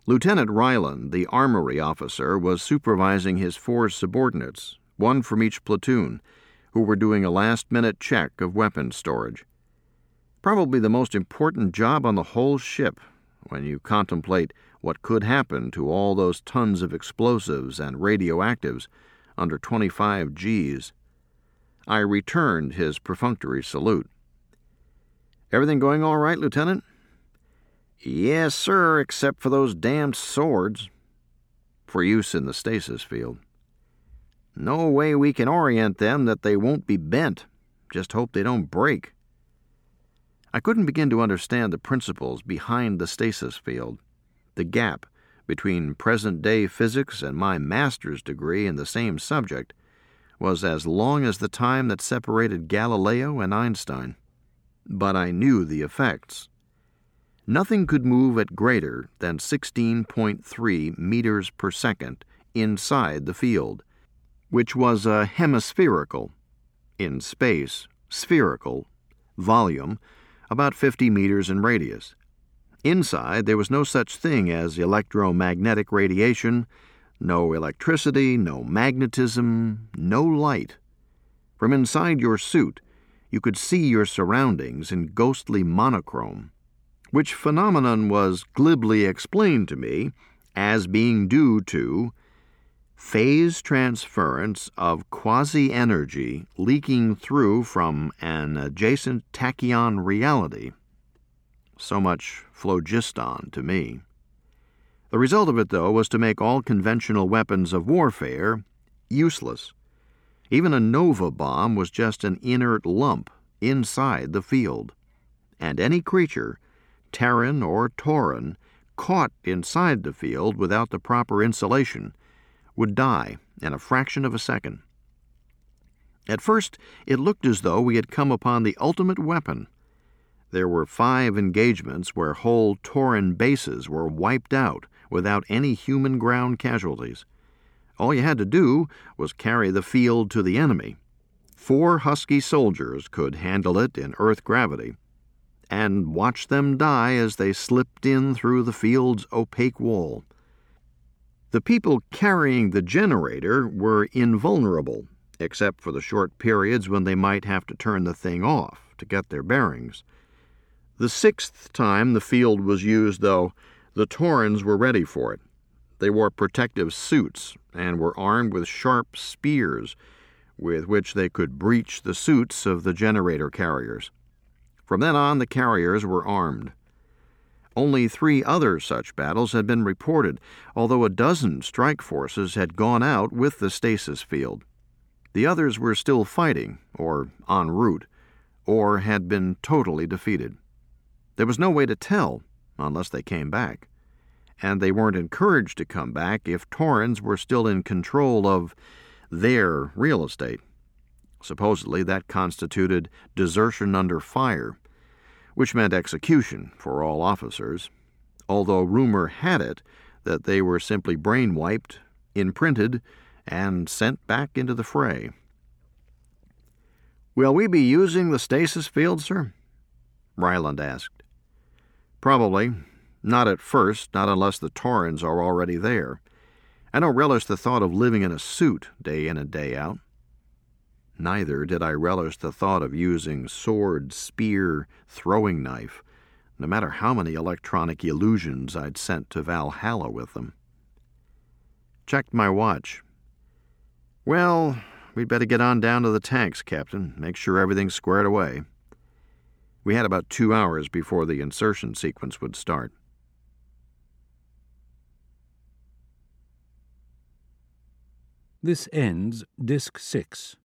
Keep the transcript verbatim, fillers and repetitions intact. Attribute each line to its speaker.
Speaker 1: Lieutenant Ryland, the armory officer, was supervising his four subordinates, one from each platoon, who were doing a last-minute check of weapons storage. Probably the most important job on the whole ship when you contemplate what could happen to all those tons of explosives and radioactives under twenty-five G's. I returned his perfunctory salute. "Everything going all right, Lieutenant?" "Yes, sir, except for those damned swords." "For use in the stasis field." "No way we can orient them that they won't be bent. Just hope they don't break." I couldn't begin to understand the principles behind the stasis field. The gap between present-day physics and my master's degree in the same subject was as long as the time that separated Galileo and Einstein. But I knew the effects. Nothing could move at greater than sixteen point three meters per second inside the field, which was a hemispherical, in space, spherical, volume, about fifty meters in radius. Inside, there was no such thing as electromagnetic radiation, no electricity, no magnetism, no light. From inside your suit, you could see your surroundings in ghostly monochrome, which phenomenon was glibly explained to me as being due to phase transference of quasi-energy leaking through from an adjacent tachyon reality. So much phlogiston to me. The result of it, though, was to make all conventional weapons of warfare useless. Even a nova bomb was just an inert lump inside the field, and any creature, Terran or Tauran, caught inside the field without the proper insulation would die in a fraction of a second. At first, it looked as though we had come upon the ultimate weapon. There were five engagements where whole Tauran bases were wiped out without any human ground casualties. All you had to do was carry the field to the enemy. Four husky soldiers could handle it in Earth gravity, and watch them die as they slipped in through the field's opaque wall. The people carrying the generator were invulnerable, except for the short periods when they might have to turn the thing off to get their bearings. The sixth time the field was used, though, the Taurans were ready for it. They wore protective suits and were armed with sharp spears with which they could breach the suits of the generator carriers. From then on, the carriers were armed. Only three other such battles had been reported, although a dozen strike forces had gone out with the stasis field. The others were still fighting, or en route, or had been totally defeated. There was no way to tell unless they came back, and they weren't encouraged to come back if Taurans were still in control of their real estate. Supposedly that constituted desertion under fire, which meant execution for all officers, although rumor had it that they were simply brain-wiped, imprinted, and sent back into the fray. "Will we be using the stasis field, sir?" Ryland asked. "Probably. Not at first, not unless the Taurans are already there. I don't relish the thought of living in a suit day in and day out." Neither did I relish the thought of using sword, spear, throwing knife, no matter how many electronic illusions I'd sent to Valhalla with them. Checked my watch. "Well, we'd better get on down to the tanks, Captain. Make sure everything's squared away." We had about two hours before the insertion sequence would start.
Speaker 2: This ends Disc six.